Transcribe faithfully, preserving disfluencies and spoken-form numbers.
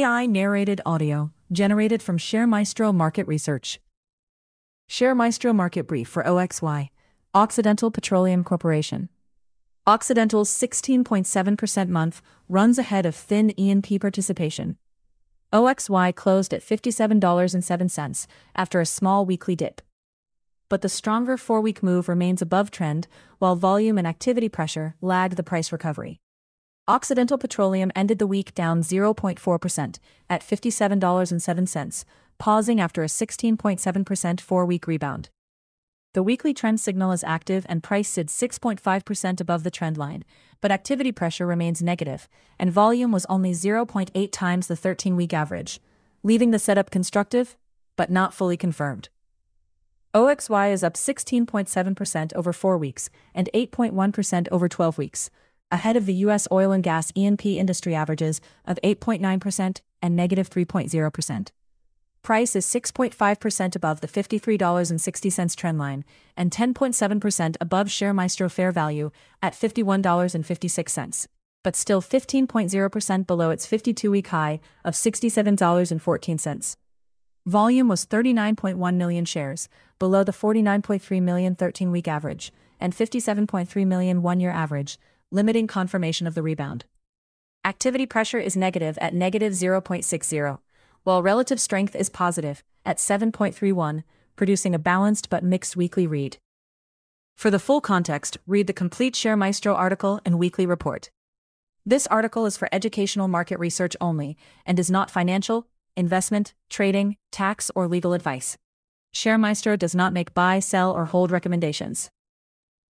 I narrated audio, generated from ShareMaestro Market Research. ShareMaestro Market Brief for O X Y, Occidental Petroleum Corporation. Occidental's sixteen point seven percent month runs ahead of thin E and P participation. O X Y closed at fifty-seven dollars and seven cents after a small weekly dip. But the stronger four-week move remains above trend, while volume and activity pressure lagged the price recovery. Occidental Petroleum ended the week down zero point four percent at fifty-seven dollars and seven cents, pausing after a sixteen point seven percent four-week rebound. The weekly trend signal is active and price sits six point five percent above the trend line, but activity pressure remains negative, and volume was only zero point eight times the thirteen-week average, leaving the setup constructive, but not fully confirmed. O X Y is up sixteen point seven percent over four weeks and eight point one percent over twelve weeks, ahead of the U S oil and gas E and P industry averages of eight point nine percent and negative three point zero percent. Price is six point five percent above the fifty-three dollars and sixty cents trendline and ten point seven percent above ShareMaestro fair value at fifty-one dollars and fifty-six cents, but still fifteen point zero percent below its fifty-two-week high of sixty-seven dollars and fourteen cents. Volume was thirty-nine point one million shares, below the forty-nine point three million thirteen-week average and fifty-seven point three million one-year average, limiting confirmation of the rebound. Activity pressure is negative at negative zero point six zero, while relative strength is positive at seven point three one, producing a balanced but mixed weekly read. For the full context, read the complete ShareMaestro article and weekly report. This article is for educational market research only and is not financial, investment, trading, tax, or legal advice. ShareMaestro does not make buy, sell, or hold recommendations.